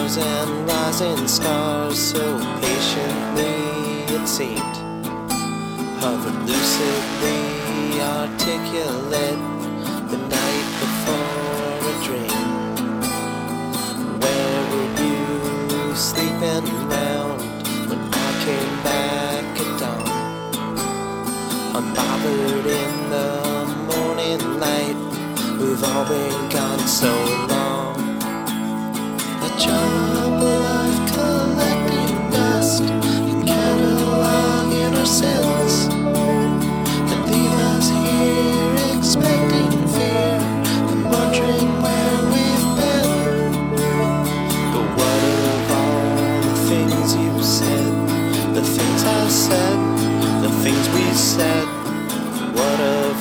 stars and rising stars, so patiently it seemed, hovered lucidly articulate the night before a dream. Where were you sleeping round when I came back at dawn? Unbothered in the morning light, we've all been gone so long. A job of collecting dust and cataloging our sins, that leave us here expecting fear and wondering where we've been. But what of all the things you said, the things I said, the things we said? What of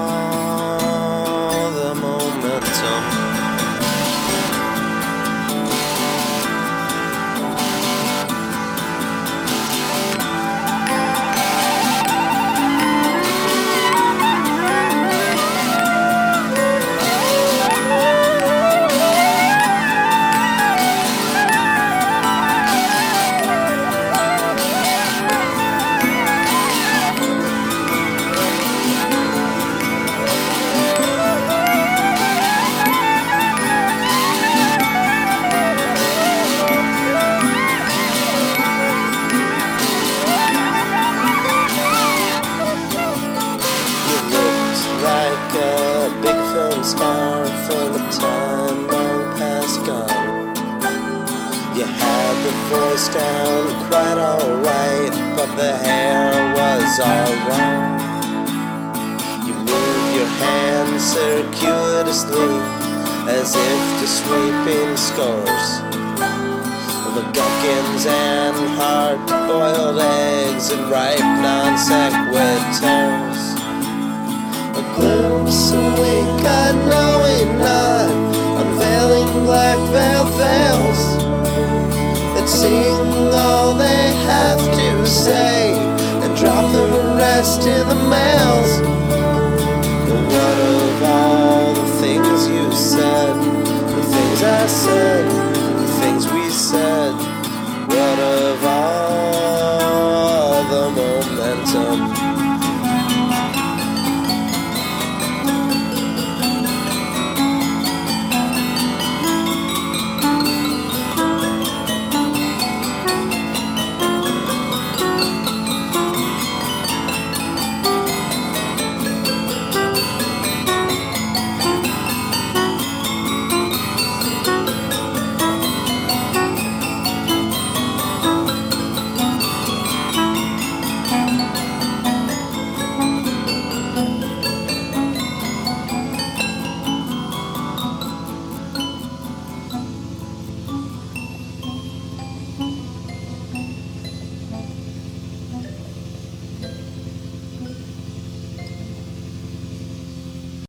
all the momentum? Like a big film star from a time long past gone. You had the voice down quite alright, but the hair was all wrong. You moved your hands circuitously as if to sweeping scores. The gherkins and hard-boiled eggs and ripe non-sequiturs. A glimpse, a wink, a knowing nod, unveiling black veiled veils that sing all they have to say and drop the rest in the mails. But what of all the things you said, the things I said, the things we said?